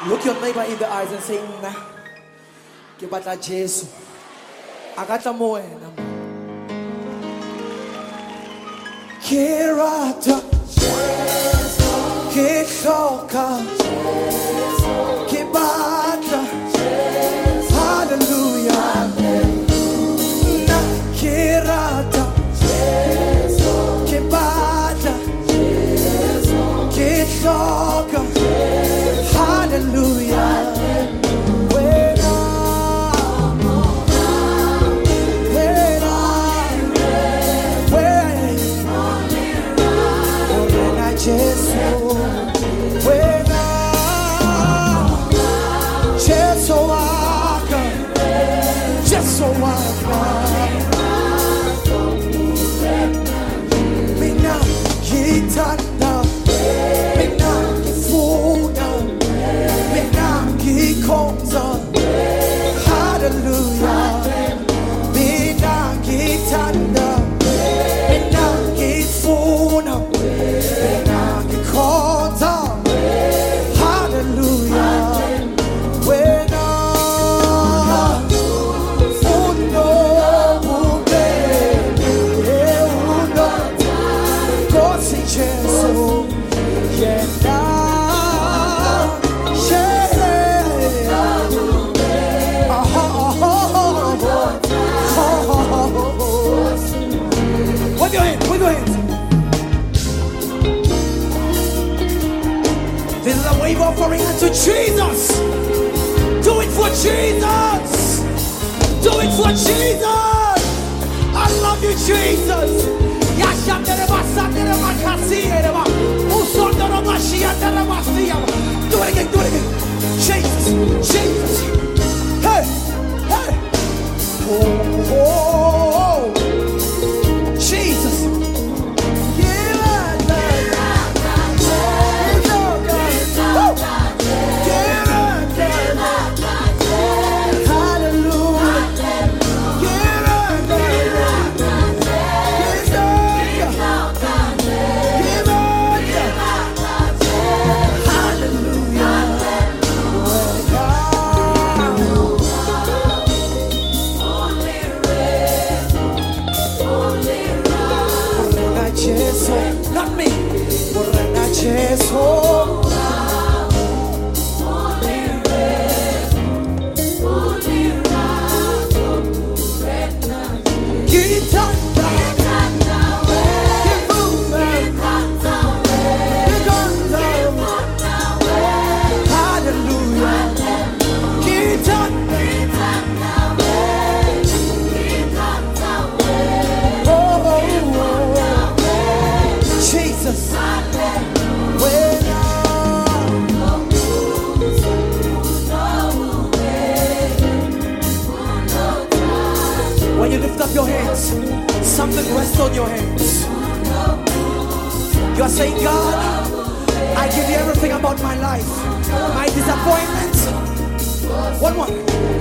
Look your neighbor in the eyes and say, nah, ke batla Jesu. Akatla mo wena. Ke rata Jesu, ke hloka Jesu, ke batla Jesu, hallelujah. Na ke rata Jesu, ke batla Jesu, ke hloka Jesu, hallelujah. This is a wave offering unto Jesus. Do it for Jesus. Do it for Jesus. I love you, Jesus. Do it again, do it again. Jesus, Jesus. Hey, hey. Oh, oh, oh. Jesus. Not me. When you lift up your hands, something rests on your hands. You are saying, God, I give you everything about my life, my disappointments. One more.